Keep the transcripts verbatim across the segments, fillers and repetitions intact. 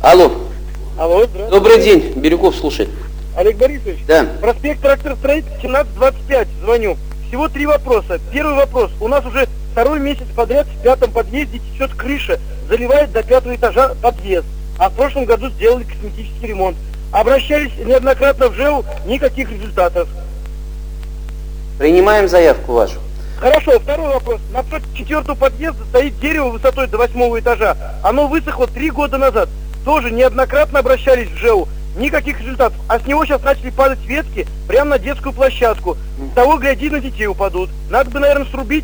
Алло. Алло, здравствуйте. Добрый день, Бирюков слушает. Олег Борисович? Да. Проспект Тракторостроитель, семнадцать двадцать пять, звоню. Всего три вопроса. Первый вопрос. У нас уже второй месяц подряд в пятом подъезде течет крыша, заливает до пятого этажа подъезд. А в прошлом году сделали косметический ремонт. Обращались неоднократно в ЖЭУ, никаких результатов. Принимаем заявку вашу. Хорошо, второй вопрос. Напротив четвертого подъезда стоит дерево высотой до восьмого этажа. Оно высохло три года назад. Тоже неоднократно обращались в ЖЭУ. Никаких результатов. А с него сейчас начали падать ветки прямо на детскую площадку. Того, гляди, на детей упадут. Надо бы, наверное, срубить.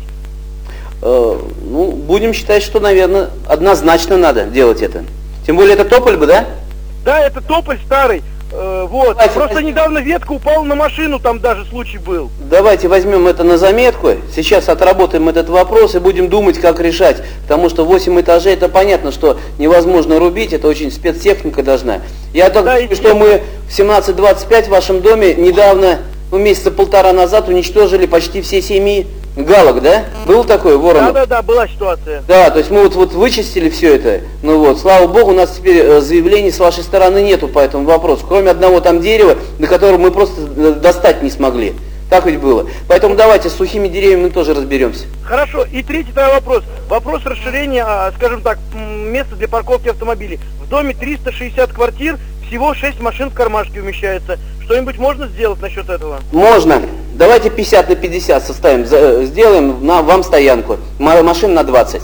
Э, ну, будем считать, что, наверное, однозначно надо делать это. Тем более это тополь бы, да? Да, это тополь старый. Э, вот. Давайте, Просто возьмем. недавно ветка упала на машину, там даже случай был. Давайте возьмем это на заметку. Сейчас отработаем этот вопрос и будем думать, как решать. Потому что восемь этажей, это понятно, что невозможно рубить, это очень спецтехника должна. Я так Да, думаю, и- что мы в семнадцать двадцать пять в вашем доме недавно, ну, месяца полтора назад уничтожили почти все семьи галок, да? Был такой, Воронов? Да-да-да, была ситуация. Да, то есть мы вот, вот вычистили все это, ну вот, слава богу, у нас теперь э, заявлений с вашей стороны нету по этому вопросу, кроме одного там дерева, до которого мы просто э, достать не смогли. Так ведь было. Поэтому давайте с сухими деревьями мы тоже разберемся. Хорошо. И третий тогда вопрос. Вопрос расширения, а, скажем так, м, места для парковки автомобилей. В доме триста шестьдесят квартир, всего шесть машин в кармашке умещается. Что-нибудь можно сделать насчет этого? Можно. Давайте пятьдесят на пятьдесят составим, за- сделаем на, вам стоянку, Ма- машин на двадцать.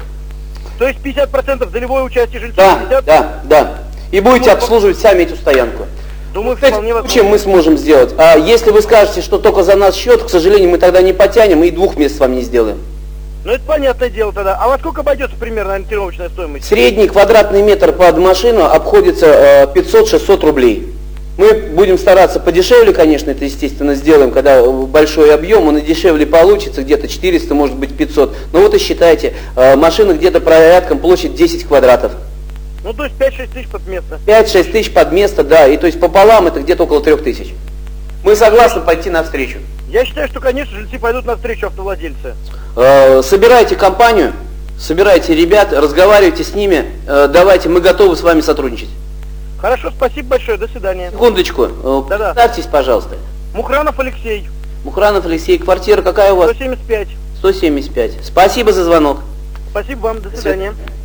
То есть пятьдесят процентов долевое участие жильцов? Да, пятьдесят? да, да. И будете Ну, обслуживать сами эту стоянку. Думаю, Кстати, вполне чем возможно. мы сможем сделать? А если вы скажете, что только за наш счет, к сожалению, мы тогда не потянем и двух мест вам не сделаем. Ну это понятное дело тогда. А во сколько обойдется примерно ориентировочная стоимость? Средний квадратный метр под машину обходится э, пятьсот-шестьсот рублей. Мы будем стараться подешевле, конечно, это естественно сделаем, когда большой объем, он и дешевле получится, где-то четыреста, может быть пятьсот. Но вот и считайте, э, машина где-то порядком площадь десять квадратов. Ну то есть пять-шесть тысяч под место. пять-шесть тысяч под место, да, и то есть пополам это где-то около трех тысяч. Мы согласны пойти навстречу. Я считаю, что, конечно, жильцы пойдут навстречу автовладельцы. Э, собирайте компанию, собирайте ребят, разговаривайте с ними, э, давайте, мы готовы с вами сотрудничать. Хорошо, спасибо большое, до свидания. Секундочку, э, Да-да. представьтесь, пожалуйста. Мухранов Алексей, Мухранов Алексей, квартира какая у вас? сто семьдесят пять. сто семьдесят пять. Спасибо за звонок. Спасибо вам, до До свидания. свидания.